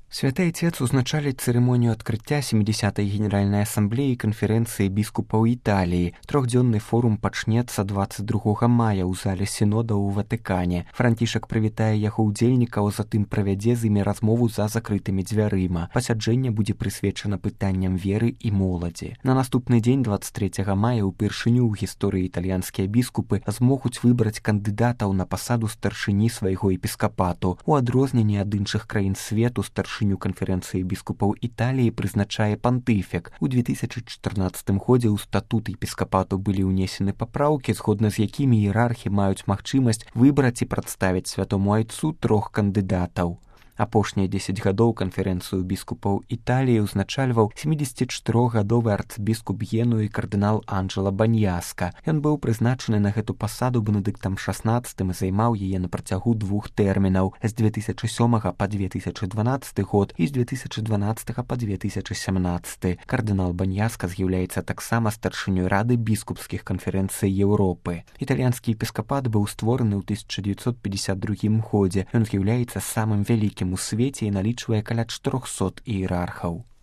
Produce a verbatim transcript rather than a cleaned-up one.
Святы Отец узначаліць цырымонію адкрыцця сямідзясятай генеральнай асамблеі канферэнцыі біскупаў Італіі. Трохдзённы форум пачнецца дваццаць другога мая ў зале сінода ў Ватыкане. Францішак прывітае яго ўдзельнікаў, затым правядзе з імі размову за закрытымі дзвярыма. Пасяджэнне будзе прысвечана пытанням веры і моладзі. На наступны дзень дваццаць трэцяга мая ўпершыню ў гісторыі італьянскія біскупы змогуць выбраць кандыдатаў на пасаду старшыні свайго епіскапату. У адрозненні ад іншых краін свету старшыню канферэнцыі біскупаў Італіі прызначае пантыфік. У две тысячы чатырнаццатым годзе ў статут епіскапату былі ўнесены папраўкі, згодна з якімі іерархі маюць магчымасць выбраць і прадставіць святому айцу трох кандыдатаў. Апошнія дзесяць гадоў канферэнцыю біскупаў Італіі ўзначальваў сямідзесятчатырохгадовы арцбіскуп Генуі кардынал Анджела Баньяска. Ён быў прызначаны на гэту пасаду Бенедыктам шаснаццатым і займаў яе на працягу двух тэрмінаў з две тысячы сёмага па две тысячы дванаццаты год і з две тысячы дванаццатага па две тысячы сямнаццаты. Кардынал Баньяска з'яўляецца таксама старшынёй рады біскупскіх канферэнцый Еўропы. Італьянскі епіскапат быў створаны ў тысяча дзевяцьсот пятьдесят другім годзе. Ён з'яўляецца самым вялікім у свеце і налічвае каля чатырохсот іерархаў.